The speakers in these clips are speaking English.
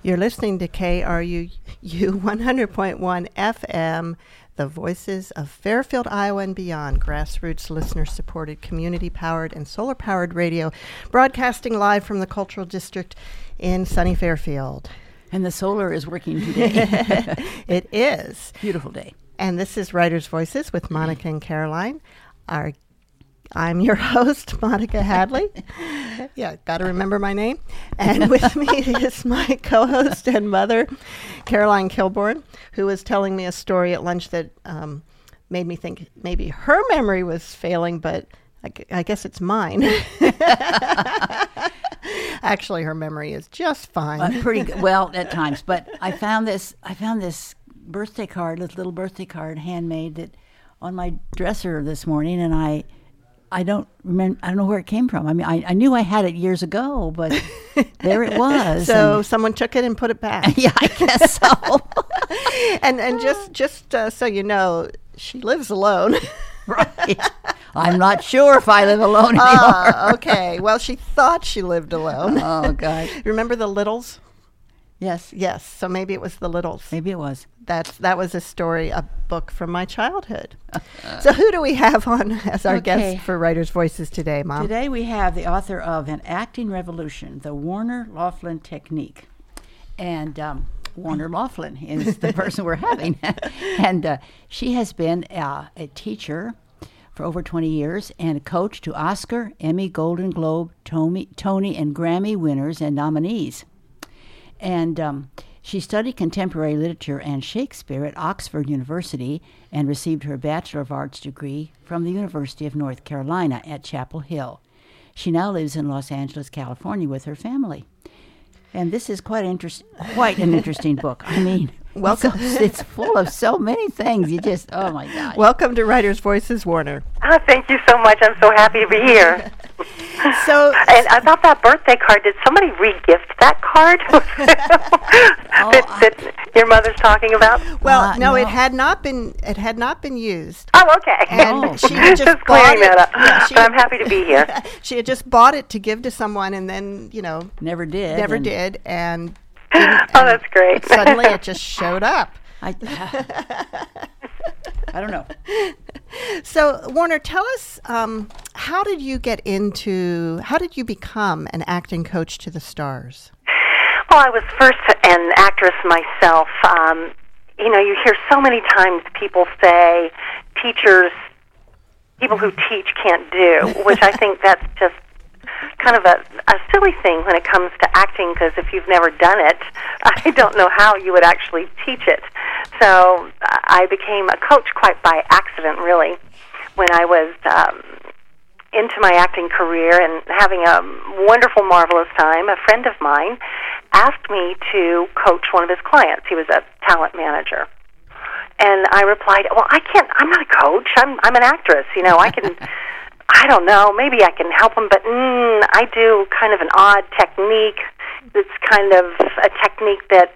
You're listening to KRUU 100.1 FM, the voices of Fairfield, Iowa and beyond, grassroots, listener-supported, community-powered, and solar-powered radio, broadcasting live from the Cultural District in sunny Fairfield. And the solar is working today. It is. Beautiful day. And this is Writers' Voices with Monica and Caroline. I'm your host, Monica Hadley. Yeah, got to remember my name. And with me is my co-host and mother, Caroline Kilborn, who was telling me a story at lunch that made me think maybe her memory was failing, but I guess it's mine. Actually, her memory is just fine. Pretty good. Well, at times. But I found this birthday card, this little birthday card, handmade, that on my dresser this morning, and I don't remember. I don't know where it came from. I mean, I knew I had it years ago, but there it was. So someone took it and put it back. Yeah, I guess so. and just so you know, she lives alone. Right. I'm not sure if I live alone anymore. Okay. Well, she thought she lived alone. Oh, God. Remember the Littles? Yes. Yes. So maybe it was the Littles. Maybe it was. That was a book from my childhood. So who do we have on as our guest for Writers' Voices today, Mom? Today we have the author of An Acting Revolution, The Warner Laughlin Technique. And Warner Laughlin is the person we're having. And she has been a teacher for over 20 years and a coach to Oscar, Emmy, Golden Globe, Tony, and Grammy winners and nominees. And she studied contemporary literature and Shakespeare at Oxford University and received her Bachelor of Arts degree from the University of North Carolina at Chapel Hill. She now lives in Los Angeles, California with her family. And this is quite an interesting book. I mean, welcome. It's full of so many things. You just, oh my God. Welcome to Writers' Voices, Warner. Thank you so much. I'm so happy to be here. And about that birthday card, did somebody re-gift that card that your mother's talking about? Well, no, it had not been used. Oh, okay. And she had just clearing that up. Yeah, but I'm happy to be here. She had just bought it to give to someone, and then never did, and oh, that's great. Suddenly, it just showed up. I don't know. So, Warner, tell us, how did you become an acting coach to the stars? Well, I was first an actress myself. You hear so many times people say people who teach can't do, which I think that's just kind of a silly thing when it comes to acting, because if you've never done it, I don't know how you would actually teach it. So I became a coach quite by accident, really, when I was into my acting career and having a wonderful, marvelous time. A friend of mine asked me to coach one of his clients. He was a talent manager. And I replied, well, I'm not a coach. I'm an actress. I don't know, maybe I can help them, but I do kind of an odd technique. It's kind of a technique that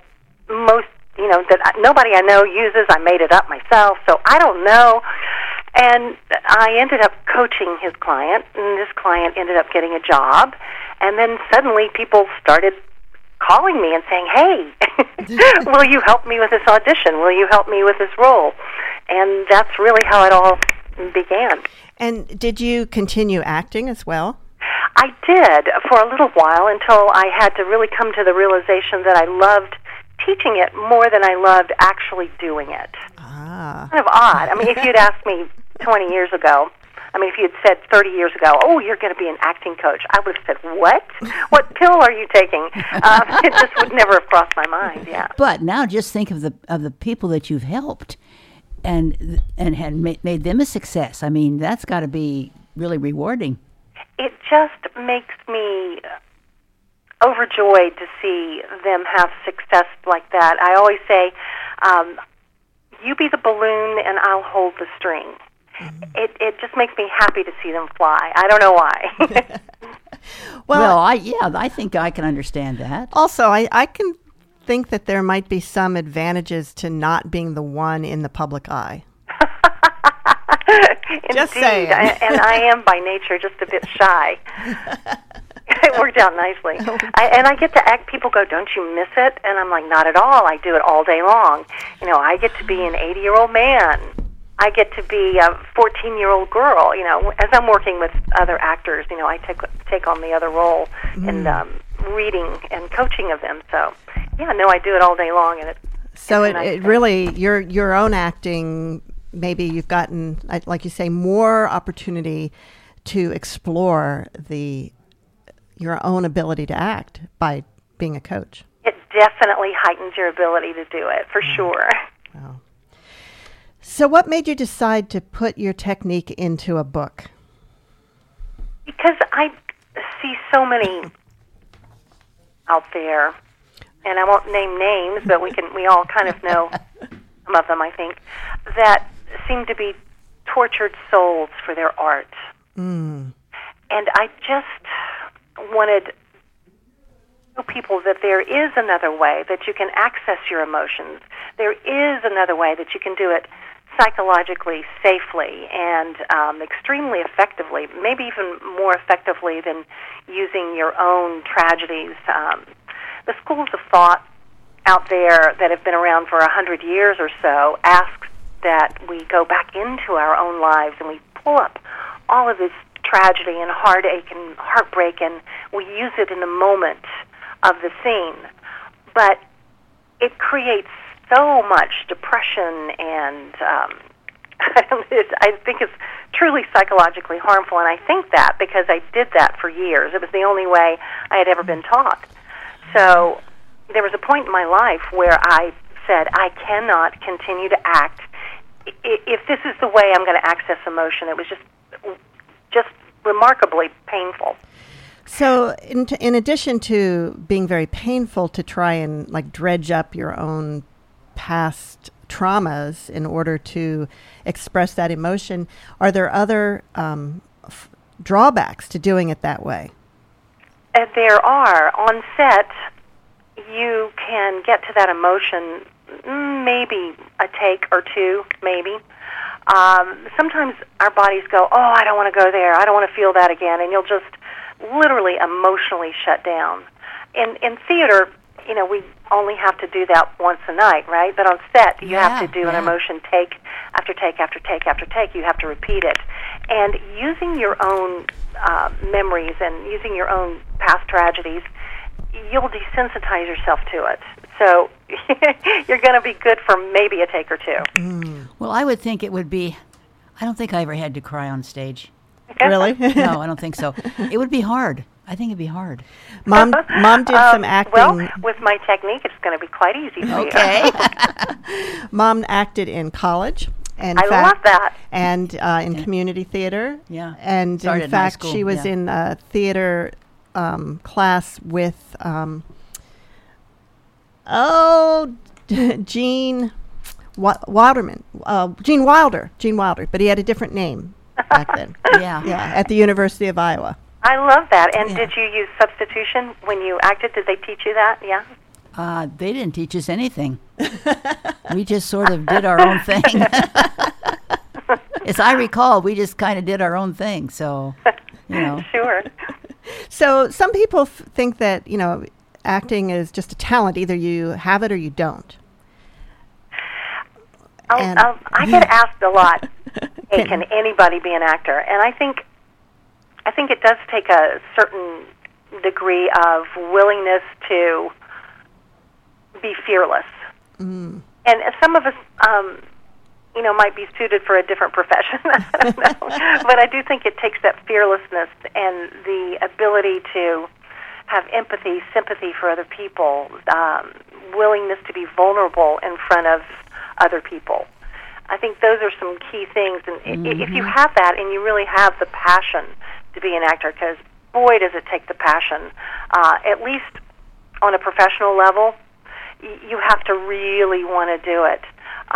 that nobody I know uses. I made it up myself, so I don't know. And I ended up coaching his client, and this client ended up getting a job. And then suddenly people started calling me and saying, hey, will you help me with this audition? Will you help me with this role? And that's really how it all began. And did you continue acting as well? I did for a little while, until I had to really come to the realization that I loved teaching it more than I loved actually doing it. Ah. Kind of odd. I mean, if you'd asked me 20 years ago, if you'd said 30 years ago, oh, you're going to be an acting coach, I would have said, what? What pill are you taking? It just would never have crossed my mind, yeah. But now just think of the people that you've helped and had made them a success. I mean, that's got to be really rewarding. It just makes me overjoyed to see them have success like that. I always say, you be the balloon and I'll hold the string. Mm-hmm. It just makes me happy to see them fly. I don't know why. Well, I think I can understand that. Also, I can think that there might be some advantages to not being the one in the public eye. Indeed, just saying. And I am by nature just a bit shy. We're worked out nicely. And I get to act. People go, "Don't you miss it?" And I'm like, "Not at all. I do it all day long." You know, I get to be an 80-year-old man. I get to be a 14-year-old girl. You know, as I'm working with other actors, you know, I take on the other role in reading and coaching of them. So, yeah, no, I do it all day long, and it really your own acting. Maybe you've gotten, like you say, more opportunity to explore your own ability to act by being a coach. It definitely heightens your ability to do it, for sure. Wow. So what made you decide to put your technique into a book? Because I see so many out there, and I won't name names, but we all kind of know some of them, I think, that seem to be tortured souls for their art. And I just wanted to show people that there is another way, that you can access your emotions. There is another way that you can do it psychologically, safely, and extremely effectively, maybe even more effectively than using your own tragedies. The schools of thought out there that have been around for 100 years or so ask that we go back into our own lives and we pull up all of this tragedy and heartache and heartbreak, and we use it in the moment of the scene. But it creates so much depression, and I think it's truly psychologically harmful, and I think that because I did that for years. It was the only way I had ever been taught. So there was a point in my life where I said, I cannot continue to act. If this is the way I'm going to access emotion, it was just remarkably painful. So in addition to being very painful to try and like dredge up your own past traumas in order to express that emotion, are there other drawbacks to doing it that way? There are. On set, you can get to that emotion maybe a take or two, maybe. Sometimes our bodies go, oh, I don't want to go there. I don't want to feel that again. And you'll just literally emotionally shut down. In theater, you know, we only have to do that once a night, right? But on set, you have to do an emotion take after take after take after take. You have to repeat it. And using your own memories and using your own past tragedies, you'll desensitize yourself to it. So you're going to be good for maybe a take or two. Well, I would think it would be, I don't think I ever had to cry on stage. Really? No, I don't think so. It would be hard. I think it'd be hard. Mom did some acting. Well, with my technique, it's going to be quite easy for you. Okay. Mom acted in college. And I love that. And in community theater. Yeah. And Started in fact, in high she school, was in a theater class with, Gene Wilderman. Gene Wilder, but he had a different name back then. Yeah. At the University of Iowa. I love that. And did you use substitution when you acted? Did they teach you that? Yeah. They didn't teach us anything. We just sort of did our own thing. As I recall, we just kind of did our own thing. So, you know. Sure. So some people think that, you know, acting is just a talent. Either you have it or you don't. I get asked a lot, hey, can anybody be an actor? And I think it does take a certain degree of willingness to be fearless. And some of us, you know, might be suited for a different profession. I don't know. But I do think it takes that fearlessness and the ability to have empathy, sympathy for other people, willingness to be vulnerable in front of other people. I think those are some key things. And if you have that and you really have the passion to be an actor, because boy, does it take the passion, at least on a professional level, you have to really want to do it.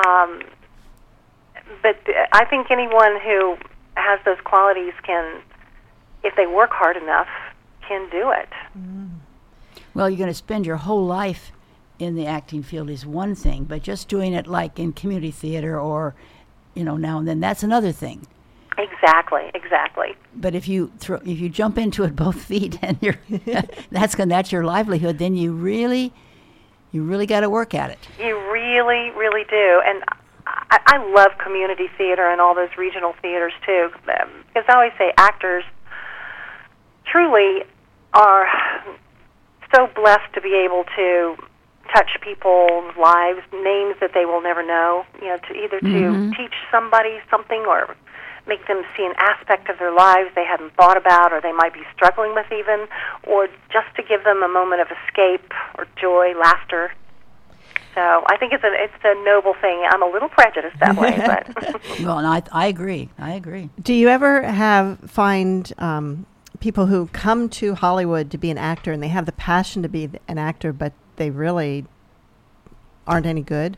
But I think anyone who has those qualities can, if they work hard enough, can do it. Well, you're going to spend your whole life in the acting field is one thing, but just doing it like in community theater or, you know, now and then, that's another thing. Exactly. But if you jump into it both feet and you're that's your livelihood, then you really got to work at it. You really, really do. And I love community theater and all those regional theaters too, because I always say actors truly are so blessed to be able to touch people's lives, names that they will never know, to either to teach somebody something or make them see an aspect of their lives they hadn't thought about or they might be struggling with even, or just to give them a moment of escape or joy, laughter. So I think it's a noble thing. I'm a little prejudiced that way, but well, and I agree. Do you ever find people who come to Hollywood to be an actor and they have the passion to be an actor, but they really aren't any good?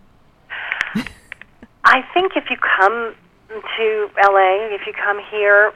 I think if you come to LA, if you come here,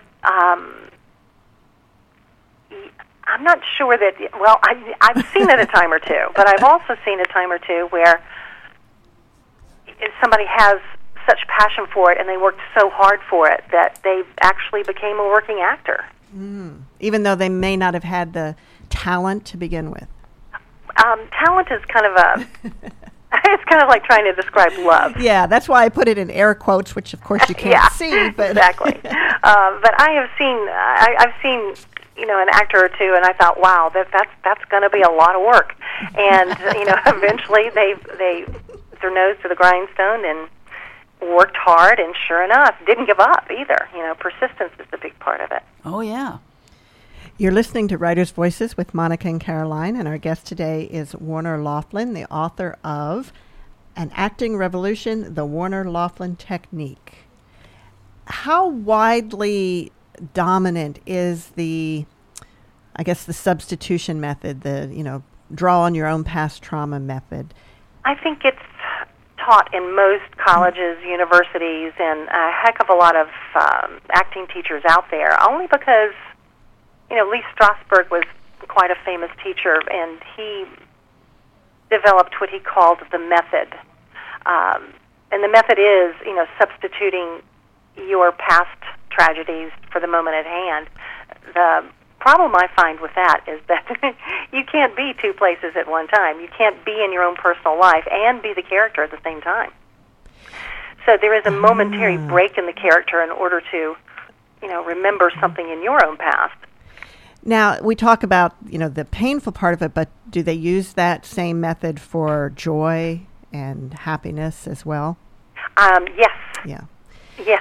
I'm not sure that, well, I've seen it a time or two, but I've also seen a time or two where somebody has such passion for it and they worked so hard for it that they actually became a working actor. Even though they may not have had the talent to begin with. Talent is kind of it's kind of like trying to describe love. Yeah, that's why I put it in air quotes, which of course you can't see. But exactly. But I've seen an actor or two, and I thought, wow, that's going to be a lot of work. And eventually they put their nose to the grindstone and worked hard, and sure enough, didn't give up either. Persistence is a big part of it. Oh yeah. You're listening to Writers' Voices with Monica and Caroline, and our guest today is Warner Laughlin, the author of An Acting Revolution, The Warner Laughlin Technique. How widely dominant is the substitution method, the draw on your own past trauma method? I think it's taught in most colleges, universities, and a heck of a lot of acting teachers out there, only because Lee Strasberg was quite a famous teacher, and he developed what he called the method. And the method is, substituting your past tragedies for the moment at hand. The problem I find with that is that you can't be two places at one time. You can't be in your own personal life and be the character at the same time. So there is a momentary break in the character in order to, remember something in your own past. Now, we talk about, the painful part of it, but do they use that same method for joy and happiness as well? Yes. Yeah. Yes.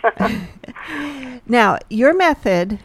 Now, your method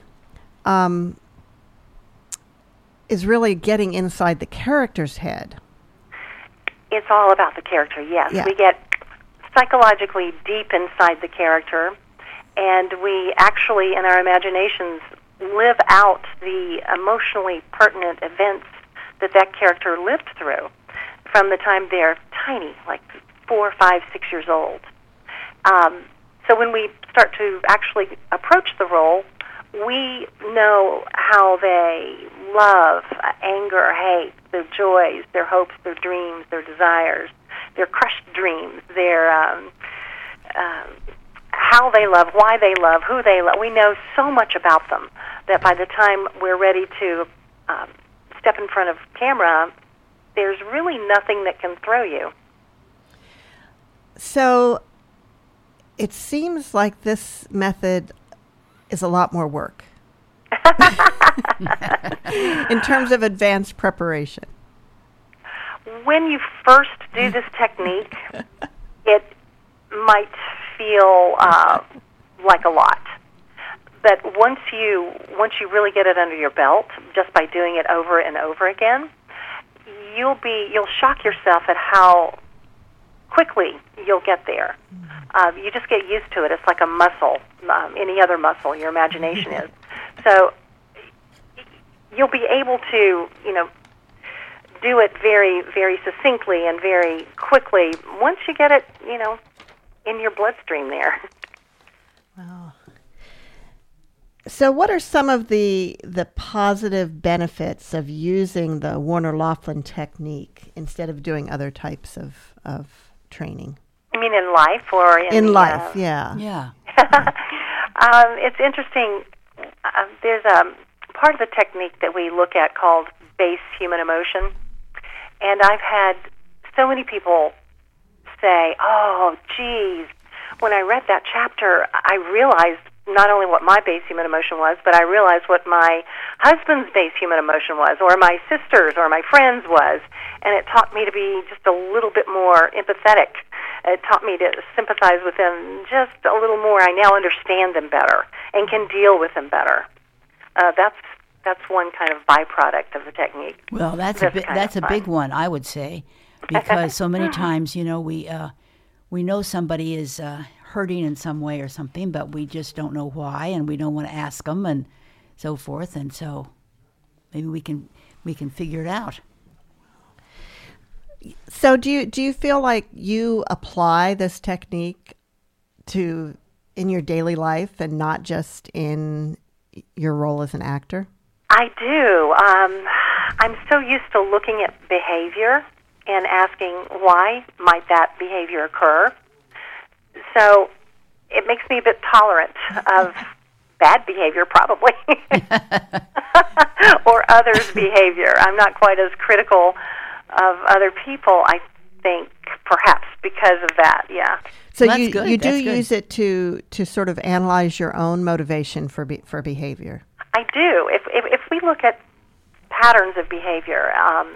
is really getting inside the character's head. It's all about the character, yes. Yeah. We get psychologically deep inside the character, and we actually, in our imaginations, live out the emotionally pertinent events that character lived through from the time they're tiny, like 4, 5, 6 years old. So when we start to actually approach the role, we know how they love, anger, hate, their joys, their hopes, their dreams, their desires, their crushed dreams, their how they love, why they love, who they love. We know so much about them that by the time we're ready to step in front of camera, there's really nothing that can throw you. So it seems like this method is a lot more work in terms of advanced preparation. When you first do this technique, it might feel like a lot. But once you really get it under your belt, just by doing it over and over again, you'll shock yourself at how quickly you'll get there. You just get used to it. It's like a muscle, any other muscle, your imagination is. So you'll be able to, do it very, very succinctly and very quickly once you get it, in your bloodstream there. Wow. So what are some of the positive benefits of using the Warner Laughlin technique instead of doing other types of training? You mean in life or in life? Yeah. Yeah. It's interesting. There's a part of the technique that we look at called base human emotion, and I've had so many people say, "Oh, geez, when I read that chapter, I realized not only what my base human emotion was, but I realized what my husband's base human emotion was, or my sister's, or my friend's was, and it taught me to be just a little bit more empathetic. It taught me to sympathize with them just a little more. I now understand them better and can deal with them better." That's one kind of byproduct of the technique. Well, that's a big one, I would say, because so many times, we know somebody is hurting in some way or something, but we just don't know why, and we don't want to ask them, and so forth. And so maybe we can figure it out. So do you feel like you apply this technique in your daily life and not just in your role as an actor? I do. I'm so used to looking at behavior and asking why might that behavior occur. So it makes me a bit tolerant of bad behavior, probably, or others' behavior. I'm not quite as critical of other people, I think, perhaps because of that, yeah. So you do use it to sort of analyze your own motivation for behavior. I do. If we look at patterns of behavior,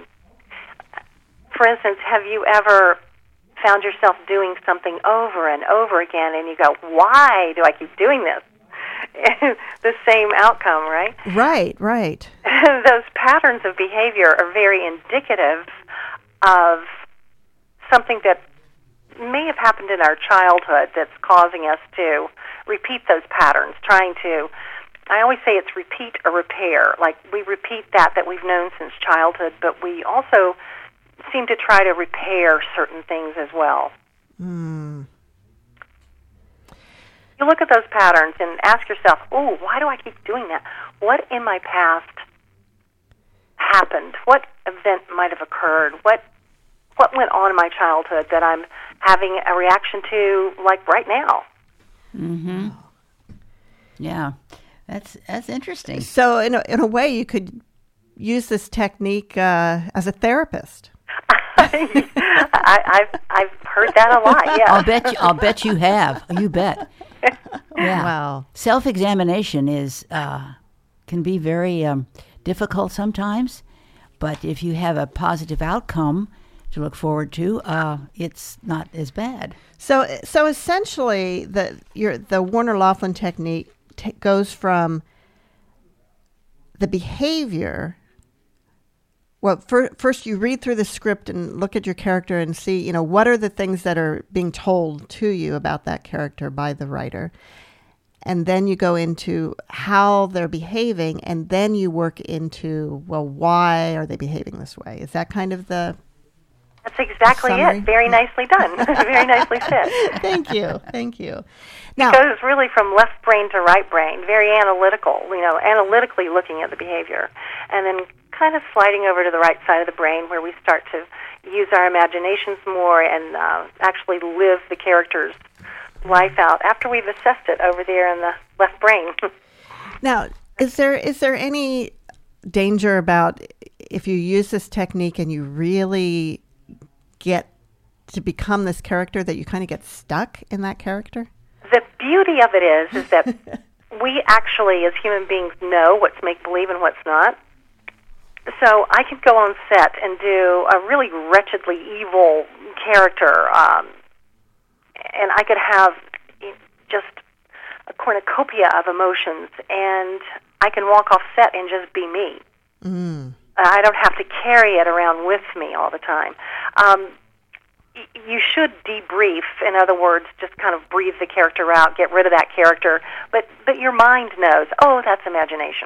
for instance, have you ever found yourself doing something over and over again, and you go, "Why do I keep doing this?" The same outcome, right? Right. Those patterns of behavior are very indicative of something that may have happened in our childhood that's causing us to repeat those patterns, I always say it's repeat or repair. Like, we repeat that we've known since childhood, but we also seem to try to repair certain things as well. You look at those patterns and ask yourself, "Oh, why do I keep doing that? What in my past happened? What event might have occurred? What went on in my childhood that I'm having a reaction to, like right now?" Mm-hmm. Yeah, that's interesting. So in a way, you could use this technique as a therapist. I've heard that a lot. Yeah, I'll bet you have. You bet. Yeah. Wow. Self-examination can be very difficult sometimes, but if you have a positive outcome to look forward to, it's not as bad. So essentially, the Warner Laughlin technique goes from the behavior. Well, first you read through the script and look at your character and see, what are the things that are being told to you about that character by the writer. And then you go into how they're behaving, and then you work into, well, why are they behaving this way? Is that kind of the That's exactly summary? It. Very nicely done. Very nicely said. Thank you. Now, it goes really from left brain to right brain, very analytical, analytically looking at the behavior, and then kind of sliding over to the right side of the brain where we start to use our imaginations more and actually live the character's life out after we've assessed it over there in the left brain. Now, is there any danger about if you use this technique and you really get to become this character that you kind of get stuck in that character? The beauty of it is that we actually, as human beings, know what's make-believe and what's not. So I could go on set and do a really wretchedly evil character, and I could have just a cornucopia of emotions, and I can walk off set and just be me. I don't have to carry it around with me all the time. You should debrief, in other words, just kind of breathe the character out, get rid of that character, but your mind knows, oh, that's imagination.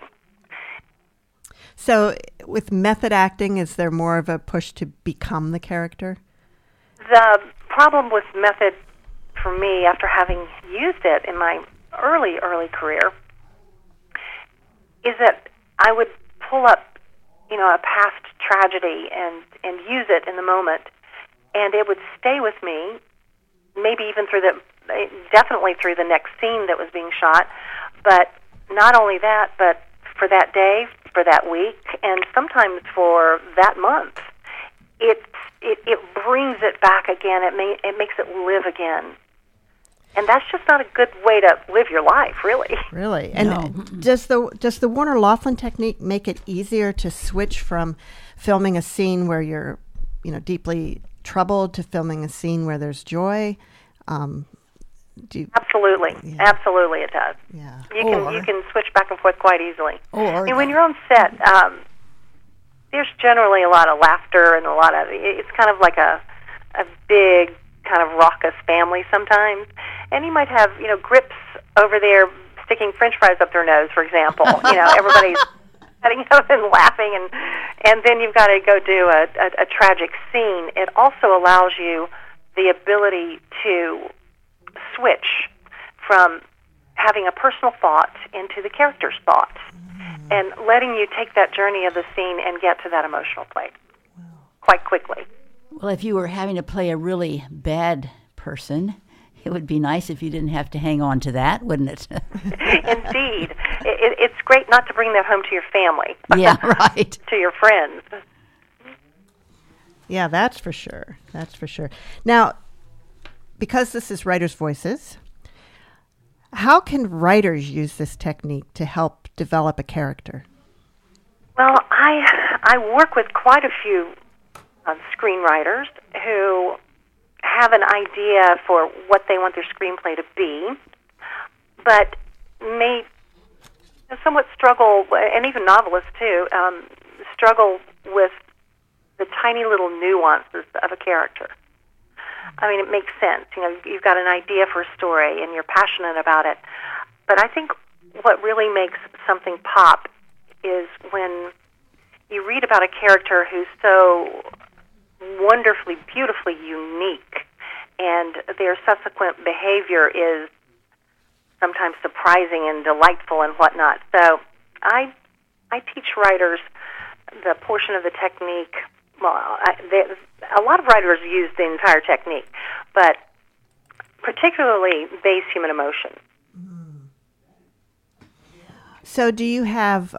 So with method acting, is there more of a push to become the character? The problem with method for me, after having used it in my early career, is that I would pull up, a past tragedy and use it in the moment, and it would stay with me, maybe even through definitely through the next scene that was being shot, but not only that, but for that day, for that week, and sometimes for that month. It brings it back again. It makes it live again. And that's just not a good way to live your life, really. Really? And does the Warner Laughlin technique make it easier to switch from filming a scene where you're, deeply troubled to filming a scene where there's joy? Absolutely. Yeah. Absolutely it does. Yeah. You can switch back and forth quite easily. When you're on set, there's generally a lot of laughter and it's kind of like a big kind of raucous family sometimes. And you might have, grips over there sticking French fries up their nose, for example. Everybody's cutting up and laughing, and then you've got to go do a tragic scene. It also allows you the ability to switch from having a personal thought into the character's thought, and letting you take that journey of the scene and get to that emotional place quite quickly. Well, if you were having to play a really bad person, it would be nice if you didn't have to hang on to that, wouldn't it? Indeed. It's great not to bring that home to your family. Yeah, right. To your friends. Yeah, that's for sure. That's for sure. Now, because this is Writers' Voices, how can writers use this technique to help develop a character? Well, I work with quite a few screenwriters who have an idea for what they want their screenplay to be, but may somewhat struggle, and even novelists too, struggle with the tiny little nuances of a character. I mean, it makes sense. You've got an idea for a story, and you're passionate about it. But I think what really makes something pop is when you read about a character who's so wonderfully, beautifully unique, and their subsequent behavior is sometimes surprising and delightful and whatnot. So I teach writers the portion of the technique. Well, a lot of writers use the entire technique, but particularly base human emotion. So do you have,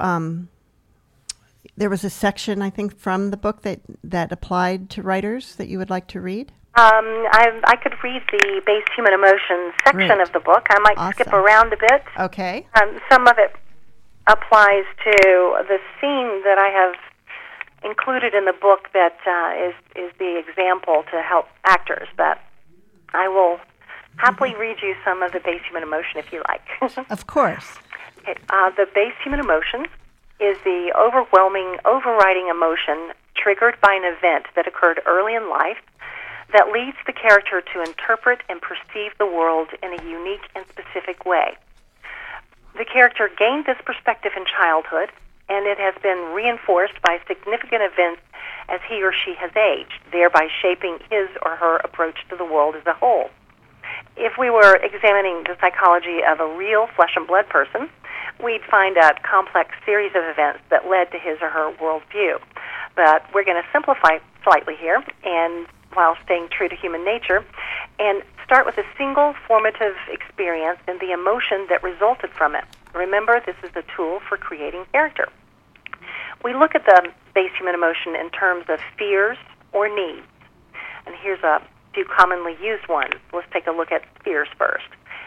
there was a section, I think, from the book that applied to writers that you would like to read? I could read the base human emotion section of the book. I might skip around a bit. Okay. Some of it applies to the scene that I have included in the book that is the example to help actors, but I will happily read you some of the base human emotion if you like. Of course. Okay. The base human emotion is the overwhelming, overriding emotion triggered by an event that occurred early in life that leads the character to interpret and perceive the world in a unique and specific way. The character gained this perspective in childhood, and it has been reinforced by significant events as he or she has aged, thereby shaping his or her approach to the world as a whole. If we were examining the psychology of a real flesh and blood person, we'd find a complex series of events that led to his or her worldview. But we're going to simplify slightly here, and while staying true to human nature, and start with a single formative experience and the emotion that resulted from it. Remember, this is a tool for creating character. We look at the base human emotion in terms of fears or needs. And here's a few commonly used ones. Let's take a look at fears first.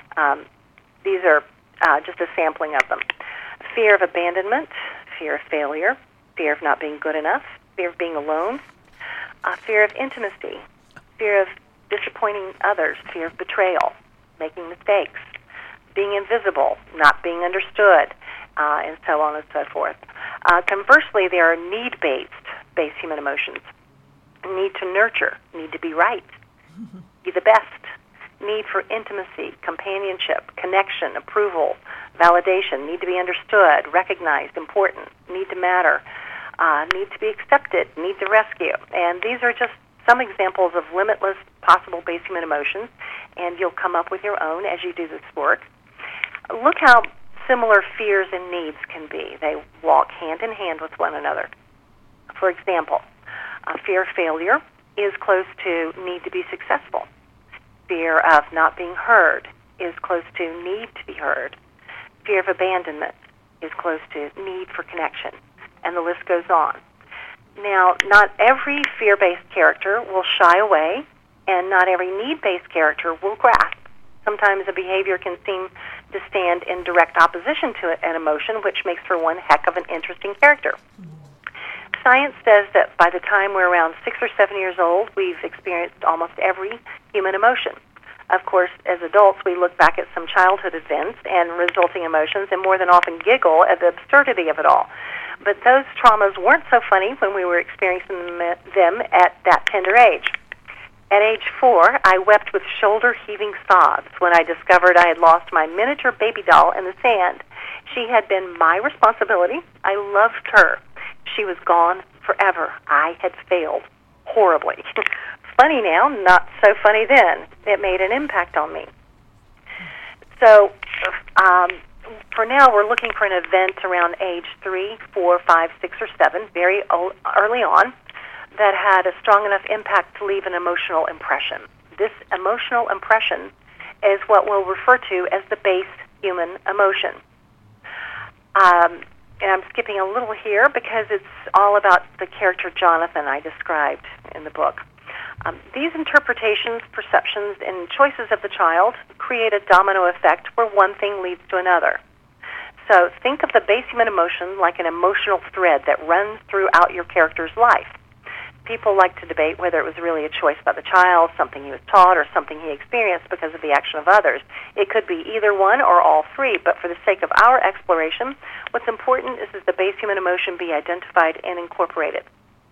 These are just a sampling of them. Fear of abandonment, fear of failure, fear of not being good enough, fear of being alone, fear of intimacy, fear of disappointing others, fear of betrayal, making mistakes, being invisible, not being understood, and so on and so forth. Conversely, there are need-based base human emotions. Need to nurture, need to be right, be the best, need for intimacy, companionship, connection, approval, validation, need to be understood, recognized, important, need to matter, need to be accepted, need to rescue. And these are just some examples of limitless possible base human emotions, and you'll come up with your own as you do this work. Look how similar fears and needs can be. They walk hand in hand with one another. For example, fear of failure is close to need to be successful. Fear of not being heard is close to need to be heard. Fear of abandonment is close to need for connection, and the list goes on. Now, not every fear-based character will shy away, and not every need-based character will grasp. Sometimes a behavior can seem to stand in direct opposition to an emotion, which makes for one heck of an interesting character. Science says that by the time we're around 6 or 7 years old, we've experienced almost every human emotion. Of course, as adults, we look back at some childhood events and resulting emotions and more than often giggle at the absurdity of it all. But those traumas weren't so funny when we were experiencing them at that tender age. At age 4, I wept with shoulder-heaving sobs when I discovered I had lost my miniature baby doll in the sand. She had been my responsibility. I loved her. She was gone forever. I had failed horribly. Funny now, not so funny then. It made an impact on me. So, for now, we're looking for an event around age 3, 4, 5, 6, or 7, very early on, that had a strong enough impact to leave an emotional impression. This emotional impression is what we'll refer to as the base human emotion. And I'm skipping a little here because it's all about the character Jonathan I described in the book. These interpretations, perceptions, and choices of the child create a domino effect where one thing leads to another. So think of the base human emotion like an emotional thread that runs throughout your character's life. People like to debate whether it was really a choice by the child, something he was taught, or something he experienced because of the action of others. It could be either one or all three, but for the sake of our exploration, what's important is that the base human emotion be identified and incorporated.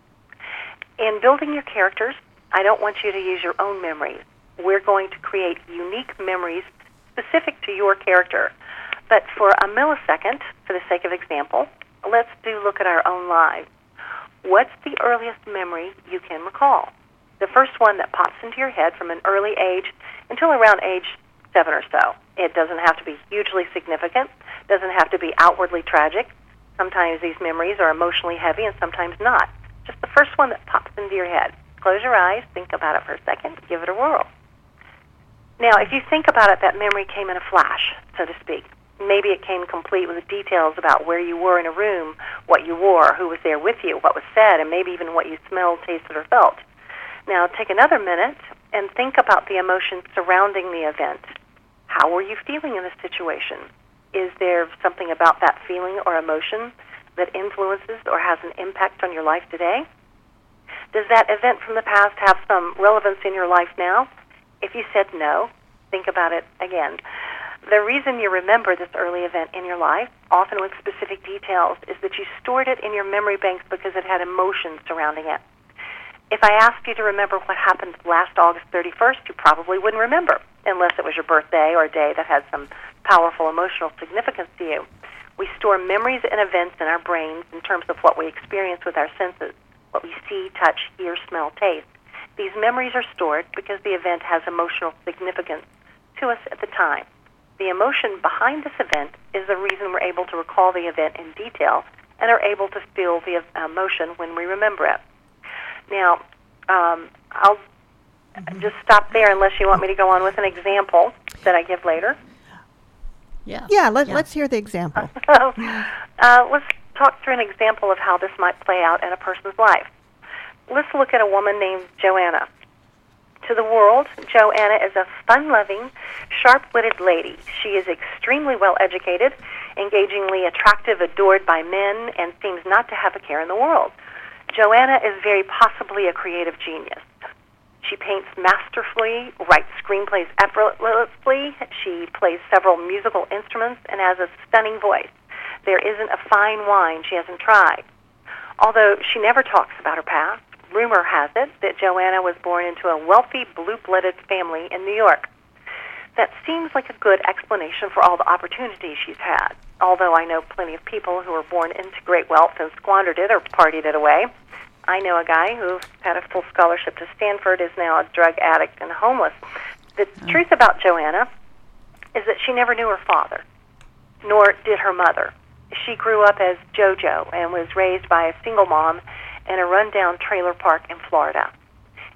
In building your characters, I don't want you to use your own memories. We're going to create unique memories specific to your character. But for a millisecond, for the sake of example, let's look at our own lives. What's the earliest memory you can recall? The first one that pops into your head from an early age until around age 7 or so. It doesn't have to be hugely significant, doesn't have to be outwardly tragic. Sometimes these memories are emotionally heavy and sometimes not. Just the first one that pops into your head. Close your eyes, think about it for a second, give it a whirl. Now, if you think about it, that memory came in a flash, so to speak. Maybe it came complete with details about where you were in a room, what you wore, who was there with you, what was said, and maybe even what you smelled, tasted, or felt. Now, take another minute and think about the emotions surrounding the event. How were you feeling in this situation? Is there something about that feeling or emotion that influences or has an impact on your life today? Does that event from the past have some relevance in your life now? If you said no, think about it again. The reason you remember this early event in your life, often with specific details, is that you stored it in your memory banks because it had emotions surrounding it. If I asked you to remember what happened last August 31st, you probably wouldn't remember, unless it was your birthday or a day that had some powerful emotional significance to you. We store memories and events in our brains in terms of what we experience with our senses, what we see, touch, hear, smell, taste. These memories are stored because the event has emotional significance to us at the time. The emotion behind this event is the reason we're able to recall the event in detail and are able to feel the emotion when we remember it. Now, I'll just stop there unless you want me to go on with an example that I give later. Yeah, let's hear the example. Let's talk through an example of how this might play out in a person's life. Let's look at a woman named Joanna. To the world, Joanna is a fun-loving, sharp-witted lady. She is extremely well-educated, engagingly attractive, adored by men, and seems not to have a care in the world. Joanna is very possibly a creative genius. She paints masterfully, writes screenplays effortlessly, she plays several musical instruments, and has a stunning voice. There isn't a fine wine she hasn't tried. Although she never talks about her past, rumor has it that Joanna was born into a wealthy, blue-blooded family in New York. That seems like a good explanation for all the opportunities she's had, although I know plenty of people who were born into great wealth and squandered it or partied it away. I know a guy who had a full scholarship to Stanford, is now a drug addict and homeless. The truth about Joanna is that she never knew her father, nor did her mother. She grew up as JoJo and was raised by a single mom in a rundown trailer park in Florida.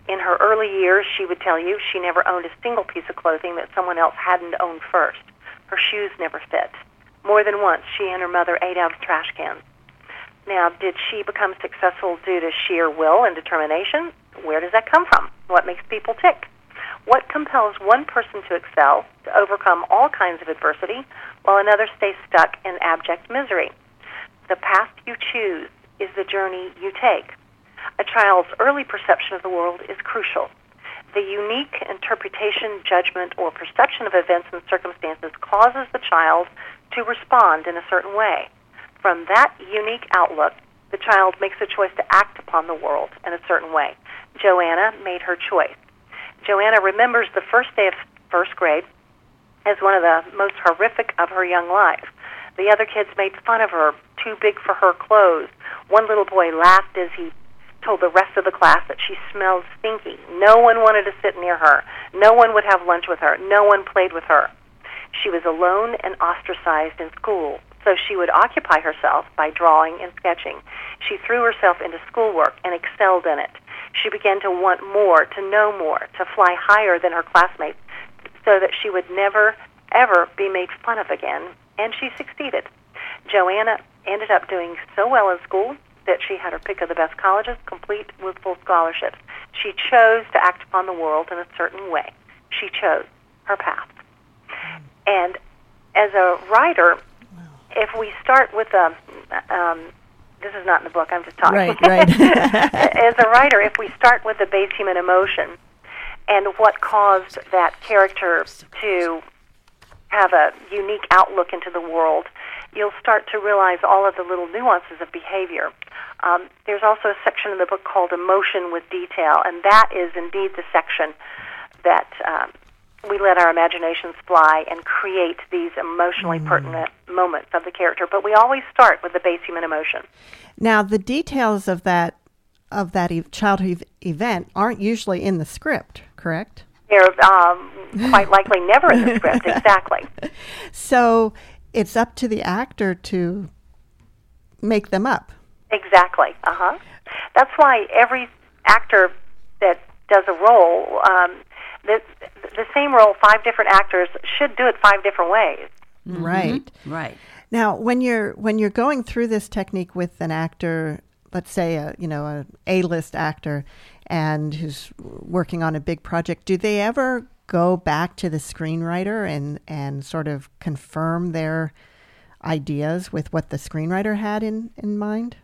In her early years, she would tell you she never owned a single piece of clothing that someone else hadn't owned first. Her shoes never fit. More than once, she and her mother ate out of trash cans. Now, did she become successful due to sheer will and determination? Where does that come from? What makes people tick? What compels one person to excel, to overcome all kinds of adversity, while another stays stuck in abject misery? The path you choose is the journey you take. A child's early perception of the world is crucial. The unique interpretation, judgment, or perception of events and circumstances causes the child to respond in a certain way. From that unique outlook, the child makes a choice to act upon the world in a certain way. Joanna made her choice. Joanna remembers the first day of first grade as one of the most horrific of her young life. The other kids made fun of her, too big for her clothes. One little boy laughed as he told the rest of the class that she smelled stinky. No one wanted to sit near her. No one would have lunch with her. No one played with her. She was alone and ostracized in school, so she would occupy herself by drawing and sketching. She threw herself into schoolwork and excelled in it. She began to want more, to know more, to fly higher than her classmates, so that she would never, ever be made fun of again, and she succeeded. Joanna ended up doing so well in school that she had her pick of the best colleges, complete with full scholarships. She chose to act upon the world in a certain way. She chose her path. And as a writer, if we start with this is not in the book, I'm just talking. Right. As a writer, if we start with the base human emotion and what caused that character to have a unique outlook into the world, you'll start to realize all of the little nuances of behavior. There's also a section in the book called Emotion with Detail, and that is indeed the section that we let our imaginations fly and create these emotionally pertinent moments of the character. But we always start with the base human emotion. Now, the details of that childhood event aren't usually in the script, correct? They're quite likely never in the script, exactly. So it's up to the actor to make them up. Exactly. That's why every actor that does a role, the same role, 5 different actors should do it 5 different ways. Mm-hmm. Right. Right. Now, when you're going through this technique with an actor, let's say a A-list actor, and who's working on a big project, do they ever go back to the screenwriter and sort of confirm their ideas with what the screenwriter had in mind?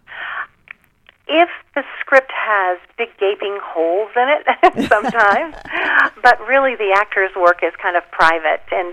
If the script has big gaping holes in it sometimes, but really the actor's work is kind of private. And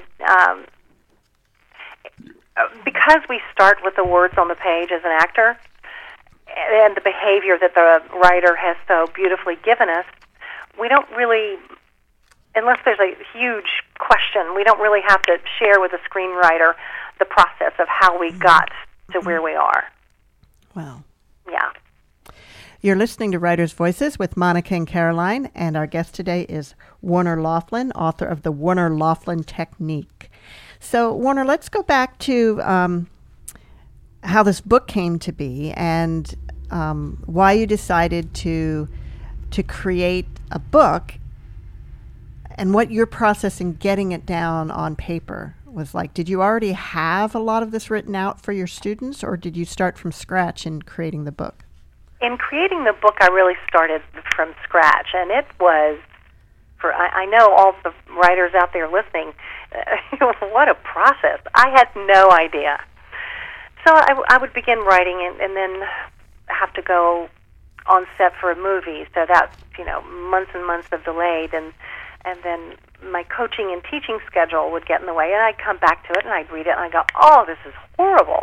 because we start with the words on the page as an actor and the behavior that the writer has so beautifully given us, we don't really, unless there's a huge question, we don't really have to share with the screenwriter the process of how we got to where we are. Wow. Yeah. You're listening to Writers' Voices with Monica and Caroline, and our guest today is Warner Laughlin, author of the Warner Laughlin Technique. So, Warner, let's go back to how this book came to be and why you decided to create a book and what your process in getting it down on paper was like. Did you already have a lot of this written out for your students, or did you start from scratch in creating the book? In creating the book, I really started from scratch, and it was, I know all the writers out there listening, what a process. I had no idea. So I would begin writing and then have to go on set for a movie, so that's, months and months of delayed, and then my coaching and teaching schedule would get in the way, and I'd come back to it, and I'd read it, and I'd go, oh, this is horrible.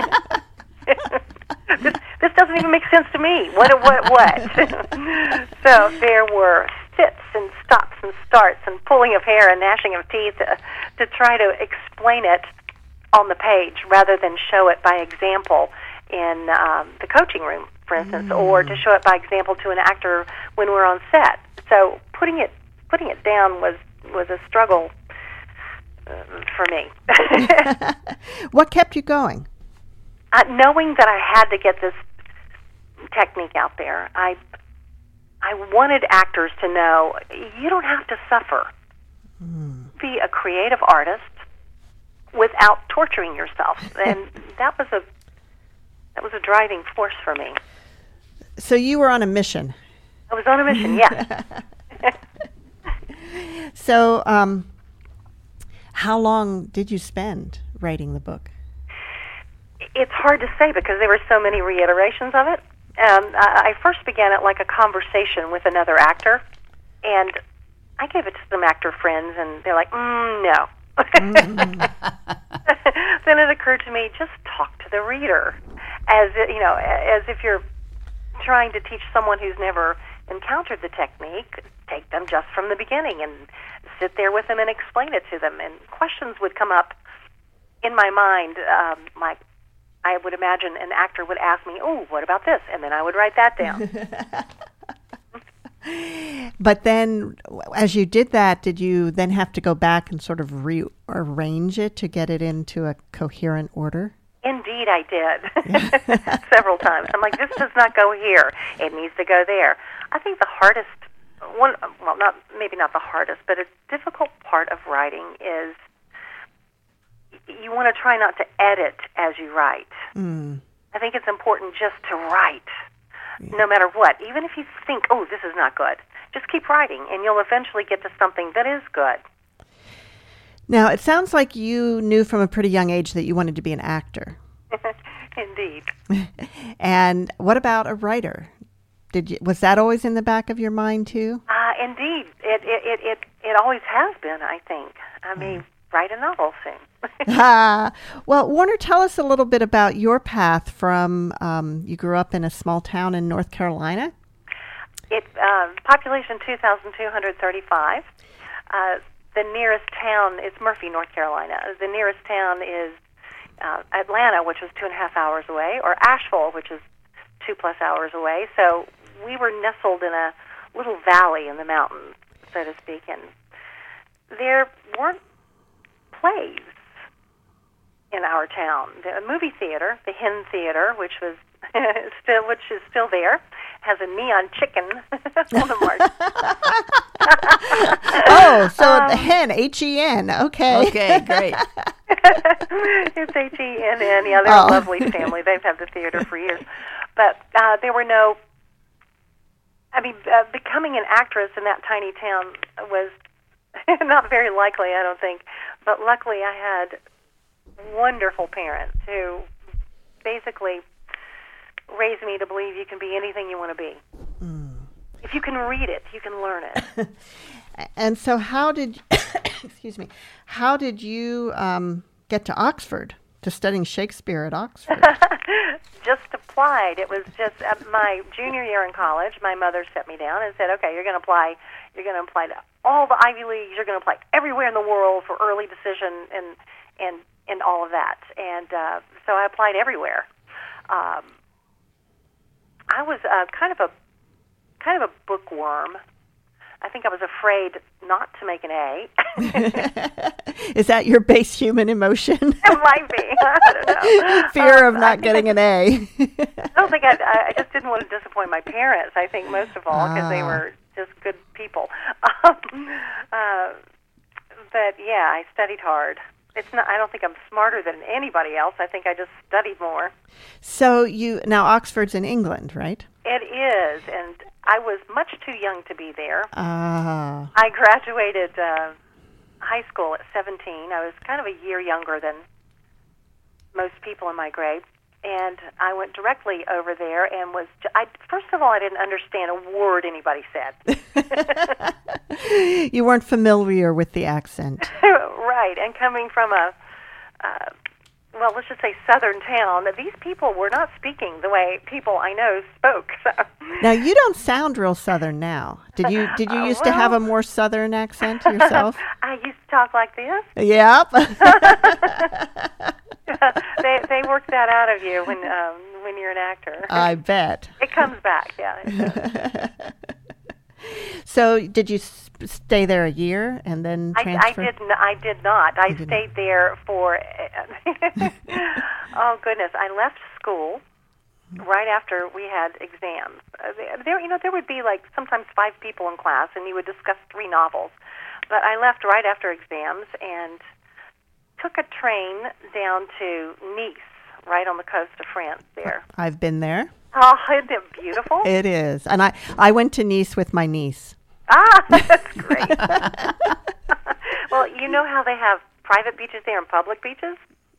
This doesn't even make sense to me. What? So there were fits and stops and starts and pulling of hair and gnashing of teeth to try to explain it on the page rather than show it by example in the coaching room, for instance, or to show it by example to an actor when we're on set. So putting it down was a struggle for me. What kept you going? Knowing that I had to get this technique out there, I I wanted actors to know you don't have to suffer. Be a creative artist without torturing yourself, and that was a driving force for me. So you were on a mission. I was on a mission, yes. So, how long did you spend writing the book? It's hard to say because there were so many reiterations of it. I first began it like a conversation with another actor, and I gave it to some actor friends, and they're like, no. Then it occurred to me, just talk to the reader, as if you're trying to teach someone who's never encountered the technique. Take them just from the beginning and sit there with them and explain it to them. And questions would come up in my mind, like I would imagine an actor would ask me, "Oh, what about this?" And then I would write that down. But then, as you did that, did you then have to go back and sort of rearrange it to get it into a coherent order? Indeed, I did. Several times. I'm like, this does not go here. It needs to go there. I think the hardest one, well, maybe not the hardest, but a difficult part of writing is you want to try not to edit as you write. I think it's important just to write. No matter what, even if you think, oh, this is not good, just keep writing, and you'll eventually get to something that is good. Now, it sounds like you knew from a pretty young age that you wanted to be an actor. Indeed. And what about a writer? Was that always in the back of your mind, too? Indeed. It always has been, I think. I mean, write a novel soon. Well, Warner, tell us a little bit about your path from, you grew up in a small town in North Carolina? Population 2,235. The nearest town is Murphy, North Carolina. The nearest town is Atlanta, which is 2.5 hours away, or Asheville, which is 2+ hours away. So we were nestled in a little valley in the mountains, so to speak, and there weren't plays in our town. The movie theater, the Hen Theater, which is still there, has a neon chicken on the mark. Oh, so the Hen, H-E-N. Okay. Okay, great. It's H-E-N-N. Yeah, they're a lovely family. They've had the theater for years. But there were no... I mean, becoming an actress in that tiny town was not very likely, I don't think. But luckily I had wonderful parents who basically raised me to believe you can be anything you want to be. If you can read it, you can learn it. And so how did, excuse me, how did you get to Oxford, to studying Shakespeare at Oxford? Just applied. It was just my junior year in college. My mother set me down and said, okay, you're going to apply to all the Ivy Leagues. You're going to apply everywhere in the world for early decision and all of that. And so I applied everywhere. I was kind of a bookworm. I think I was afraid not to make an A. Is that your base human emotion? It might be. I don't know. Fear of not getting an A. I don't think I just didn't want to disappoint my parents, I think, most of all, because they were just good people. But, yeah, I studied hard. I don't think I'm smarter than anybody else. I think I just studied more. So now Oxford's in England, right? It is, and I was much too young to be there. Ah. I graduated high school at 17. I was kind of a year younger than most people in my grade, and I went directly over there and first of all, I didn't understand a word anybody said. You weren't familiar with the accent. Right, and coming from let's just say southern town, these people were not speaking the way people I know spoke. So. Now, you don't sound real southern now. Did you used to have a more southern accent yourself? I used to talk like this. Yep. They work that out of you when you're an actor. I bet. It comes back, yeah. So, did you stay there a year and then transfer? I did not. I stayed there for. Oh goodness! I left school right after we had exams. There would be like sometimes 5 people in class, and you would discuss 3 novels. But I left right after exams and took a train down to Nice, right on the coast of France there. I've been there. Oh, isn't it beautiful? It is. And I went to Nice with my niece. Ah, that's great. Well, you know how they have private beaches there and public beaches?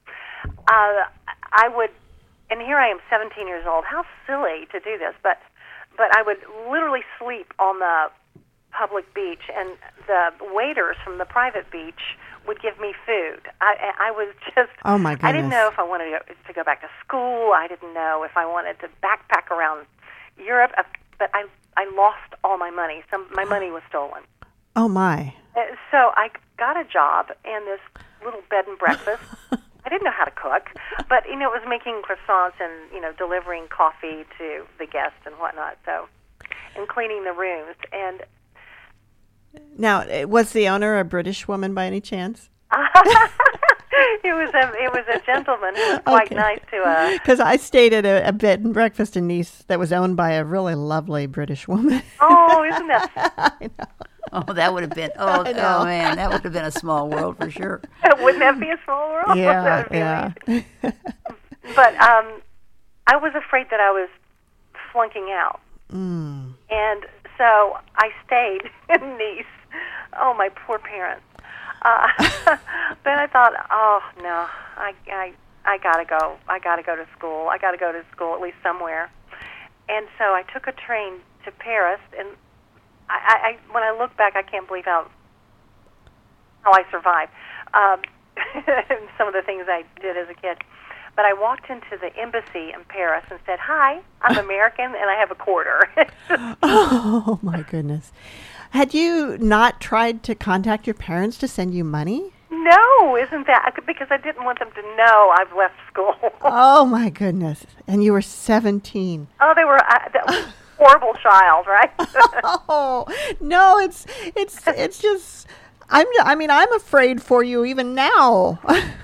I would, and here I am 17 years old. How silly to do this, but I would literally sleep on the public beach, and the waiters from the private beach would give me food. I was just, oh my goodness. I didn't know if I wanted to go back to school. I didn't know if I wanted to backpack around Europe, but I lost all my money. My money was stolen. Oh my. So I got a job in this little bed and breakfast. I didn't know how to cook, but it was making croissants and delivering coffee to the guests and whatnot. So, and cleaning the rooms. And now, was the owner a British woman by any chance? It was a gentleman who was quite nice to us. Because I stayed at a bed and breakfast in Nice that was owned by a really lovely British woman. Oh, isn't that? I know. Oh, that would have been, oh man, that would have been a small world for sure. Wouldn't that be a small world? Yeah, yeah. But I was afraid that I was flunking out. Mm. And so I stayed in Nice. Oh, my poor parents. Then I thought, oh, no, I got to go. I got to go to school. I got to go to school at least somewhere. And so I took a train to Paris, and I when I look back, I can't believe how I survived. Some of the things I did as a kid. But I walked into the embassy in Paris and said, "Hi, I'm American, and I have a quarter." Oh, my goodness. Had you not tried to contact your parents to send you money? No, isn't that? Because I didn't want them to know I've left school. Oh, my goodness. And you were 17. Oh, they were that was a horrible child, right? Oh, no, it's just, I'm afraid for you even now.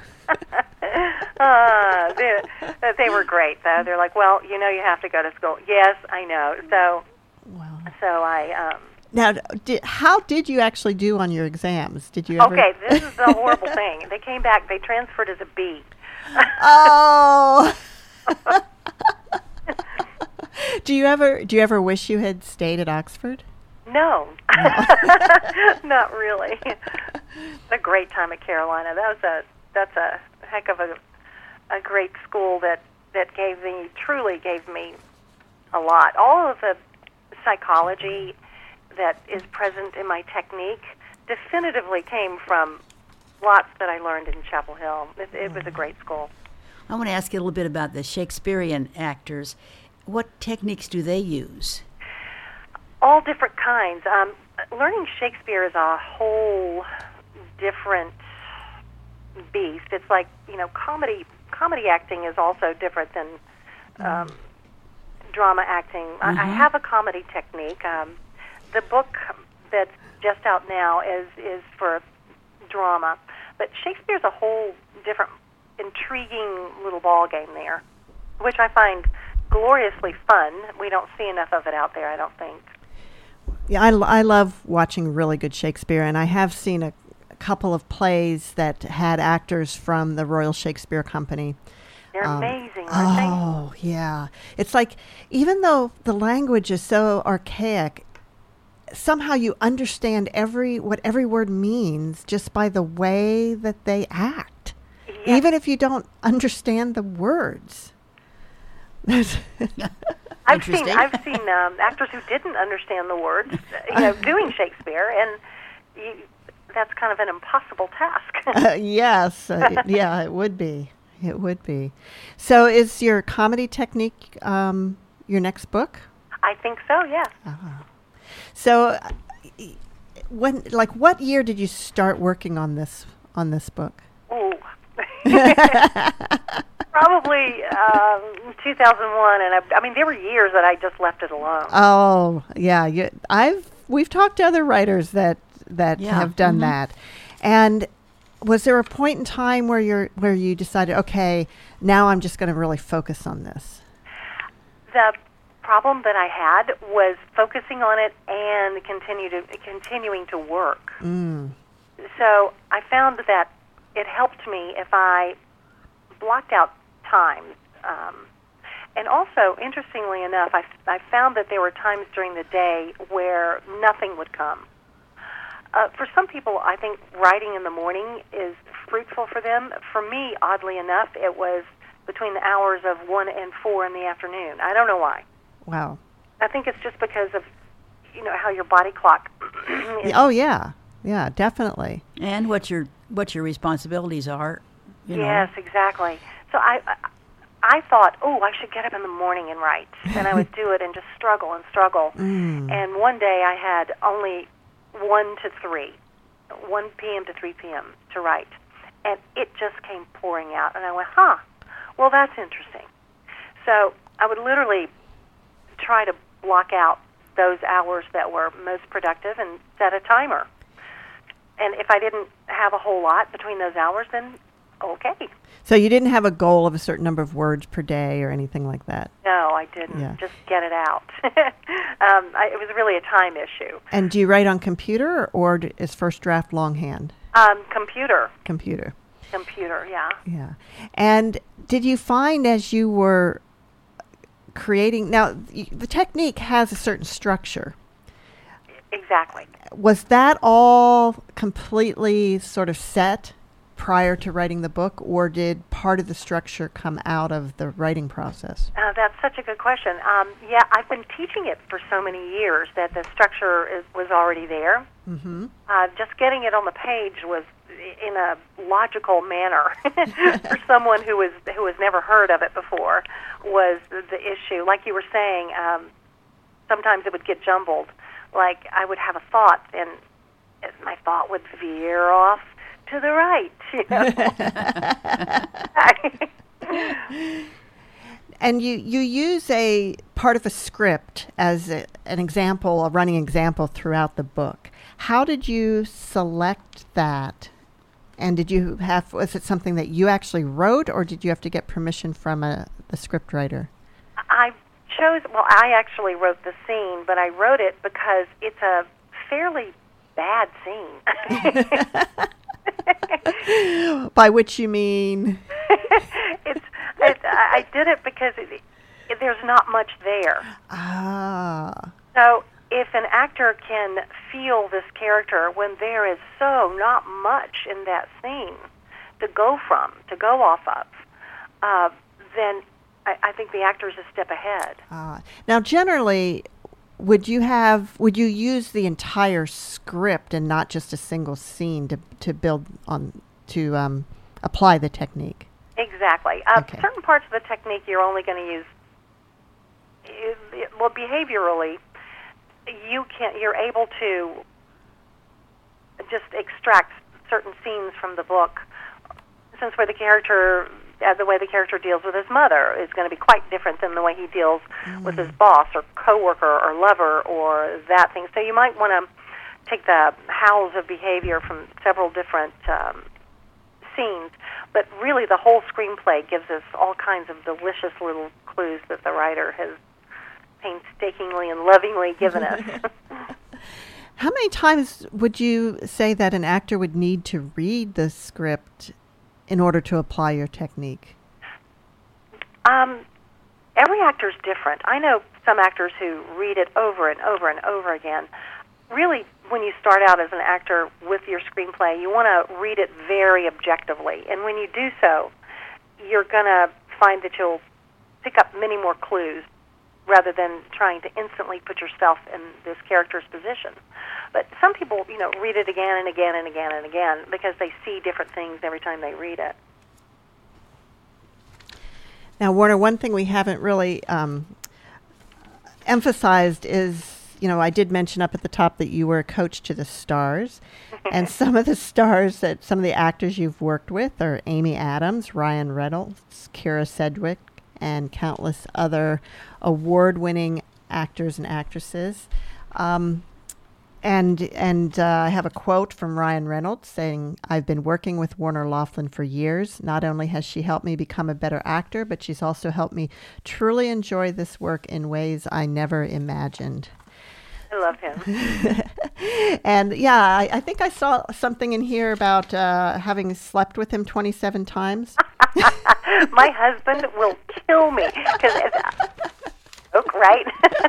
They were great, though. They're like, well, you have to go to school. Yes, I know. So, Wow. So I. Now, how did you actually do on your exams? Did you ever? Okay, this is the horrible thing. They came back. They transferred as a B. Oh. Do you ever wish you had stayed at Oxford? No, not really. A great time at Carolina. That's a heck of a great school that truly gave me a lot. All of the psychology that is present in my technique definitively came from lots that I learned in Chapel Hill. It was a great school. I want to ask you a little bit about the Shakespearean actors. What techniques do they use? All different kinds. Learning Shakespeare is a whole different beast. It's like, comedy acting is also different than drama acting. Mm-hmm. I have a comedy technique. The book that's just out now is for drama, but Shakespeare's a whole different, intriguing little ball game there, which I find gloriously fun. We don't see enough of it out there, I don't think. Yeah, I love watching really good Shakespeare, and I have seen a couple of plays that had actors from the Royal Shakespeare Company. They're amazing, aren't they? Oh, yeah. It's like, even though the language is so archaic, somehow you understand what every word means just by the way that they act, yes. Even if you don't understand the words. I've seen actors who didn't understand the words, doing Shakespeare, and that's kind of an impossible task. Yes, yeah, it would be. It would be. So, is your comedy technique your next book? I think so. Yeah. Uh-huh. So, what year did you start working on this book? Ooh. Probably 2001, and there were years that I just left it alone. Oh, yeah. We've talked to other writers that have done that. And was there a point in time where you decided, okay, now I'm just going to really focus on this? The problem that I had was focusing on it and continuing to work. So I found that it helped me if I blocked out times. And also, interestingly enough, I found that there were times during the day where nothing would come. For some people, I think writing in the morning is fruitful for them. For me, oddly enough, it was between the hours of 1 and 4 in the afternoon. I don't know why. Wow. I think it's just because of, how your body clock is. Oh, yeah. Yeah, definitely. And what your responsibilities are. Yes, exactly. So I thought, I should get up in the morning and write. And I would do it and just struggle and struggle. And one day I had only 1 p.m. to 3 p.m. to write. And it just came pouring out. And I went, well, that's interesting. So I would literally try to block out those hours that were most productive and set a timer. And if I didn't have a whole lot between those hours, then okay. So you didn't have a goal of a certain number of words per day or anything like that? No, I didn't. Yeah. Just get it out. It was really a time issue. And do you write on computer or is first draft longhand? Computer. Computer, Yeah. yeah. And did you find as you were creating, now the technique has a certain structure. Exactly. Was that all completely sort of set prior to writing the book, or did part of the structure come out of the writing process? That's such a good question. I've been teaching it for so many years that the structure was already there. Mm-hmm. Just getting it on the page was in a logical manner for someone who has never heard of it before was the issue. Like you were saying, sometimes it would get jumbled. Like I would have a thought, and my thought would veer off to the right. And you use a part of a script as an example, a running example throughout the book. How did you select that? And was it something that you actually wrote, or did you have to get permission from the script writer? I actually wrote the scene, but I wrote it because it's a fairly bad scene. By which you mean? I did it because there's not much there. Ah. So if an actor can feel this character when there is so not much in that scene to go off of, then I think the actor's a step ahead. Now, generally, would you use the entire script and not just a single scene to build on to apply the technique? Exactly. Okay. Certain parts of the technique you're only going to use. Well, behaviorally, you're able to just extract certain scenes from the book, since the way the character deals with his mother is going to be quite different than the way he deals with his boss or coworker or lover or that thing. So you might want to take the howls of behavior from several different scenes, but really the whole screenplay gives us all kinds of delicious little clues that the writer has painstakingly and lovingly given us. How many times would you say that an actor would need to read the script in order to apply your technique? Every actor's different. I know some actors who read it over and over and over again. Really, when you start out as an actor with your screenplay, you want to read it very objectively. And when you do so, you're going to find that you'll pick up many more clues rather than trying to instantly put yourself in this character's position. But some people, read it again and again and again and again because they see different things every time they read it. Now, Warner, one thing we haven't really emphasized is, I did mention up at the top that you were a coach to the stars. And some of the stars some of the actors you've worked with are Amy Adams, Ryan Reynolds, Kyra Sedgwick, and countless other award-winning actors and actresses. And And I have a quote from Ryan Reynolds saying, "I've been working with Warner Loughlin for years. Not only has she helped me become a better actor, but she's also helped me truly enjoy this work in ways I never imagined." I love him. And yeah, I think I saw something in here about having slept with him 27 times. My husband will kill me because joke, right?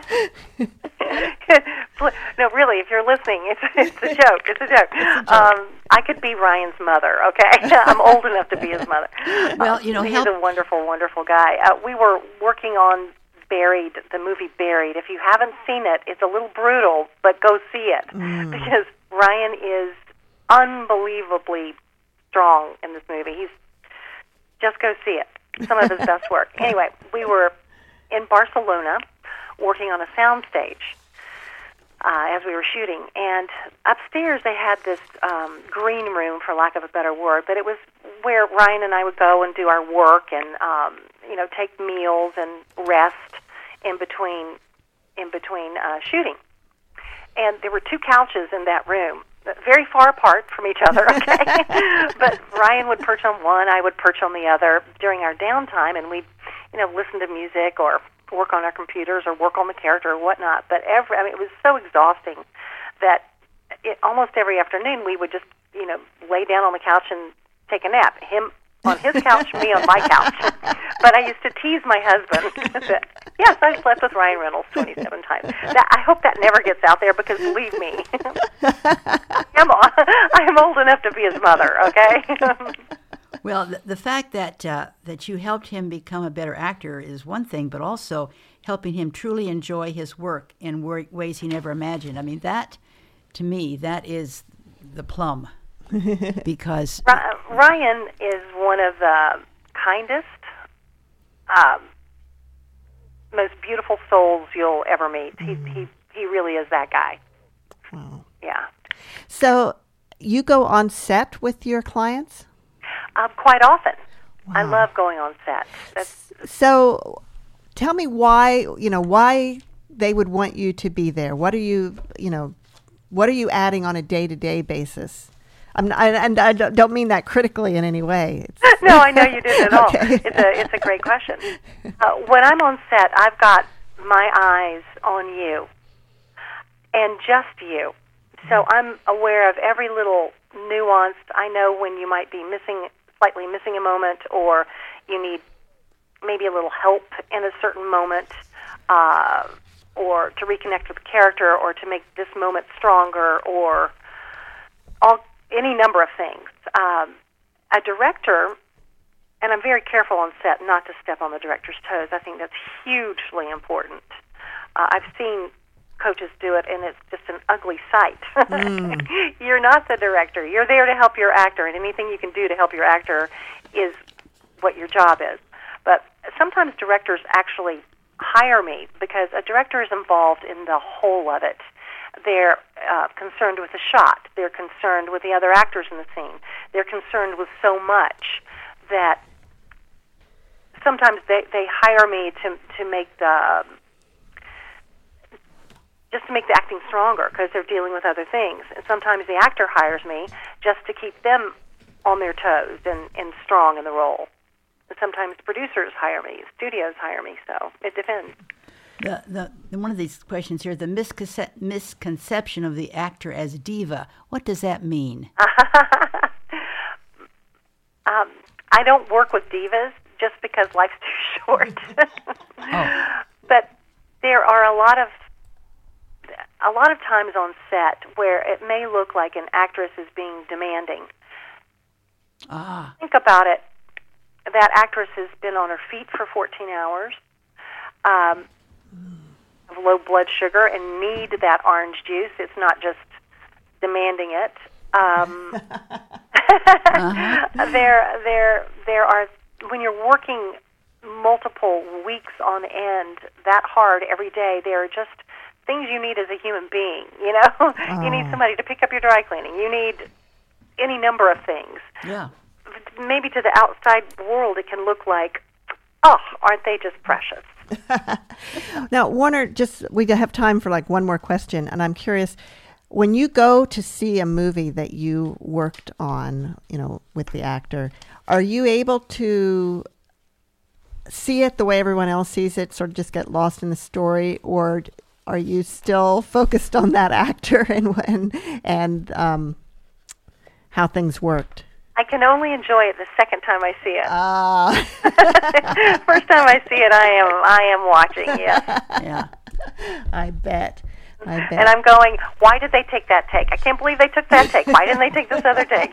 No, really, if you're listening, it's a joke. It's a joke. I could be Ryan's mother, okay? I'm old enough to be his mother. Well, he's a wonderful, wonderful guy. We were working on Buried, the movie Buried. If you haven't seen it, it's a little brutal, but go see it because Ryan is unbelievably strong in this movie. Just go see it. Some of his best work. Anyway, we were in Barcelona working on a soundstage as we were shooting, and upstairs they had this green room, for lack of a better word, but it was where Ryan and I would go and do our work and take meals and rest in between shooting. And there were two couches in that room, very far apart from each other, okay? But Ryan would perch on one, I would perch on the other during our downtime, and we'd, listen to music or work on our computers or work on the character or whatnot. But it was so exhausting that almost every afternoon we would just, lay down on the couch and take a nap. Him on his couch, me on my couch. But I used to tease my husband that, yes, I slept with Ryan Reynolds 27 times. I hope that never gets out there because, believe me, I'm old enough to be his mother, okay? Well, the fact that you helped him become a better actor is one thing, but also helping him truly enjoy his work in ways he never imagined. I mean, that, to me, that is the plum. Because Ryan is one of the kindest, most beautiful souls you'll ever meet. He really is that guy. Wow. Yeah. So you go on set with your clients? Quite often. Wow. I love going on set. So tell me why they would want you to be there. What are you adding on a day-to-day basis? And I don't mean that critically in any way. No, I know you didn't at all. Okay. It's a great question. When I'm on set, I've got my eyes on you and just you. So I'm aware of every little nuance. I know when you might be slightly missing a moment, or you need maybe a little help in a certain moment, or to reconnect with the character, or to make this moment stronger, or any number of things. A director, and I'm very careful on set not to step on the director's toes. I think that's hugely important. I've seen coaches do it, and it's just an ugly sight. You're not the director. You're there to help your actor, and anything you can do to help your actor is what your job is. But sometimes directors actually hire me because a director is involved in the whole of it. They're concerned with the shot. They're concerned with the other actors in the scene. They're concerned with so much that sometimes they hire me to make the acting stronger because they're dealing with other things. And sometimes the actor hires me just to keep them on their toes and strong in the role. And sometimes producers hire me, studios hire me, so it depends. The one of these questions here, the misconception of the actor as diva. What does that mean? I don't work with divas just because life's too short. But there are a lot of times on set where it may look like an actress is being demanding. Think about it. That actress has been on her feet for 14 hours. Low blood sugar and need that orange juice. It's not just demanding it. There are, when you're working multiple weeks on end that hard every day, there are just things you need as a human being. You need somebody to pick up your dry cleaning. You need any number of things. Yeah. Maybe to the outside world, it can look like, oh, aren't they just precious? Now, Warner, we have time for like one more question, and I'm curious, when you go to see a movie that you worked on, with the actor, are you able to see it the way everyone else sees it, sort of just get lost in the story, or are you still focused on that actor and how things worked? I can only enjoy it the second time I see it. First time I see it, I am watching. Yes. Yeah, I bet. And I'm going, why did they take that take? I can't believe they took that take. Why didn't they take this other take?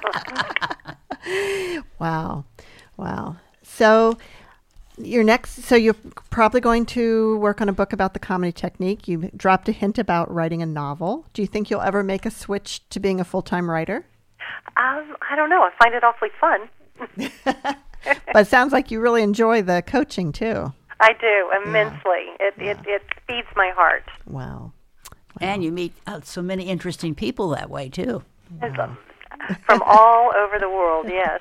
Wow. So you're probably going to work on a book about the comedy technique. You dropped a hint about writing a novel. Do you think you'll ever make a switch to being a full-time writer? I don't know. I find it awfully fun. But it sounds like you really enjoy the coaching too. I do immensely. Yeah. It feeds my heart. Wow. And you meet so many interesting people that way too. Wow. From all over the world, yes.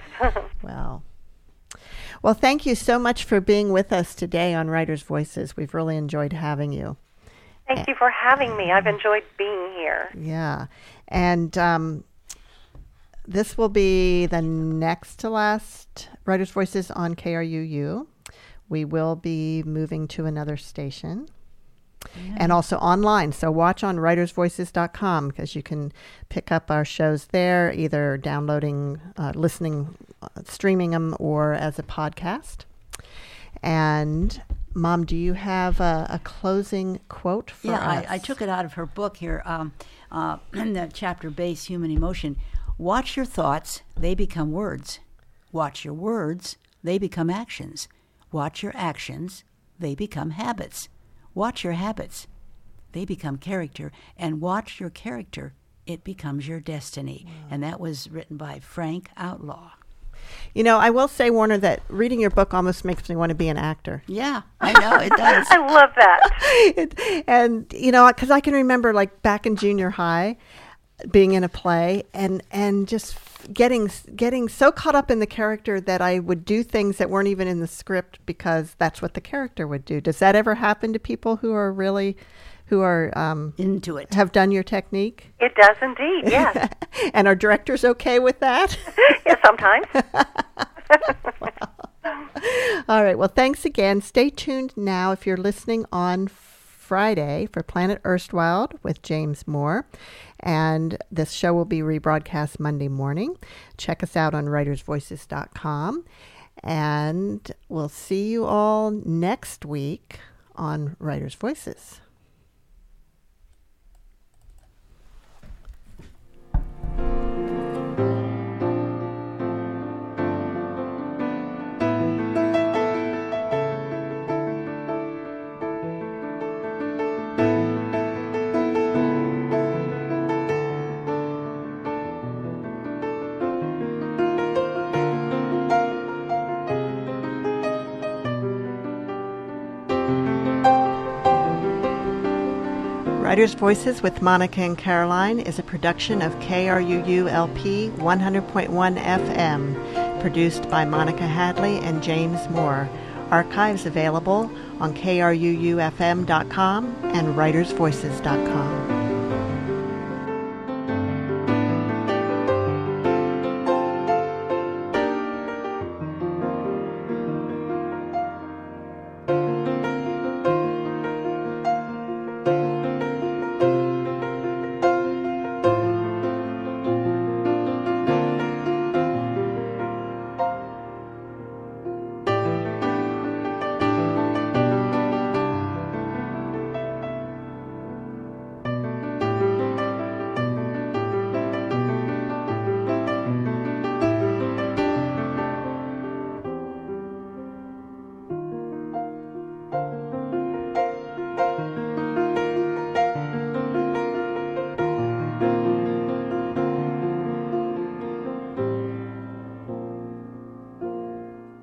Well, thank you so much for being with us today on Writers' Voices. We've really enjoyed having you. Thank you for having me. I've enjoyed being here. Yeah. And this will be the next to last Writers' Voices on KRUU. We will be moving to another station. Yeah. And also online. So watch on writersvoices.com because you can pick up our shows there, either downloading, listening, streaming them, or as a podcast. And Mom, do you have a closing quote for us? Yeah, I took it out of her book here in the chapter Base Human Emotion. Watch your thoughts, they become words. Watch your words, they become actions. Watch your actions, they become habits. Watch your habits, they become character. And watch your character, it becomes your destiny. Wow. And that was written by Frank Outlaw. I will say, Warner, that reading your book almost makes me want to be an actor. Yeah, I know, it does. I love that. And because I can remember, like, back in junior high, being in a play and just getting so caught up in the character that I would do things that weren't even in the script because that's what the character would do. Does that ever happen to people who are into it, have done your technique? It does indeed, yes. And are directors okay with that? Yeah, sometimes. All right. Well, thanks again. Stay tuned now if you're listening on Friday for Planet Erstwhile with James Moore. And this show will be rebroadcast Monday morning. Check us out on writersvoices.com. And we'll see you all next week on Writers' Voices. Writers' Voices with Monica and Caroline is a production of KRUU-LP 100.1 FM, produced by Monica Hadley and James Moore. Archives available on KRUUFM.com and WritersVoices.com.